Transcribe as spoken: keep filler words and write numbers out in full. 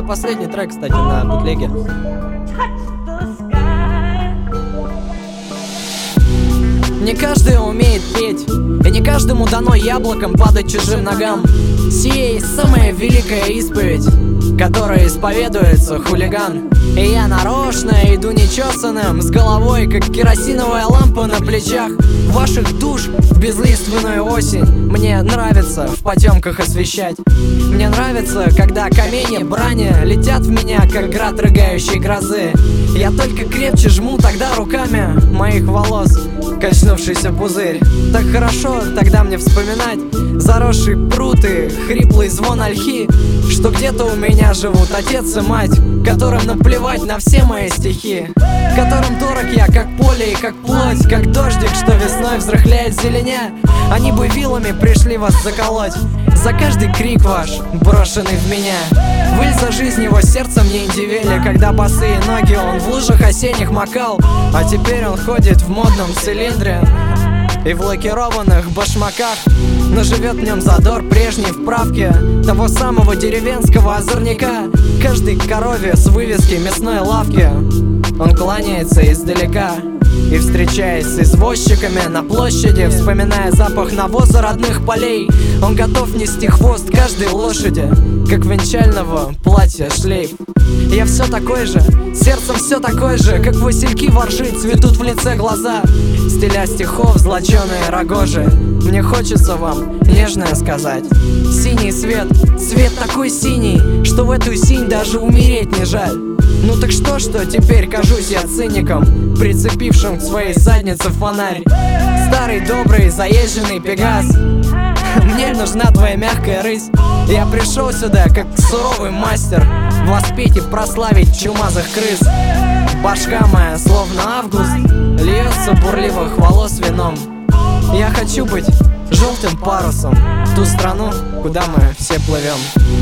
Это последний трек, кстати, на бутлеге. Не каждый умеет петь, и не каждому дано яблоком падать чужим ногам. Сие есть самая великая исповедь, которая исповедуется хулиган. И я нарочно иду нечесанным, с головой, как керосиновая лампа на плечах ваших душ в безлиственную осень. Мне нравится в потемках освещать. Мне нравится, когда камни брани летят в меня, как град рыгающей грозы. Я только крепче жму тогда руками моих волос качнувшийся пузырь. Так хорошо тогда мне вспоминать заросший пруд и хриплый звон ольхи, что где-то у меня живут отец и мать, которым наплевать на все мои стихи, которым дорог я, как поле и как плоть, как дождик, что весной взрыхляет зеленя. Они бы вилами пришли вас заколоть за каждый крик ваш, брошенный в меня. Выль за жизнь его сердцем не индивели, когда босые ноги он в лужах осенних макал, а теперь он ходит в модном цилиндре и в лакированных башмаках. Но живет в нем задор прежней вправки того самого деревенского озорника. Каждой корове с вывески мясной лавки он кланяется издалека. И встречаясь с извозчиками на площади, вспоминая запах навоза родных полей, он готов нести хвост каждой лошади, как венчального платья шлейф. Я все такой же, сердцем все такой же, как васильки воржи цветут в лице глаза, стиля стихов злоченые рогожи. Мне хочется вам нежное сказать. Синий свет, свет такой синий, что в эту синь даже умереть не жаль. Ну так что, что теперь кажусь я циником, прицепившим к своей заднице фонарь? Старый добрый заезженный пегас, мне нужна твоя мягкая рысь. Я пришел сюда как суровый мастер воспеть и прославить чумазых крыс. Башка моя словно август льется бурливых волос вином. Я хочу быть желтым парусом в ту страну, куда мы все плывем.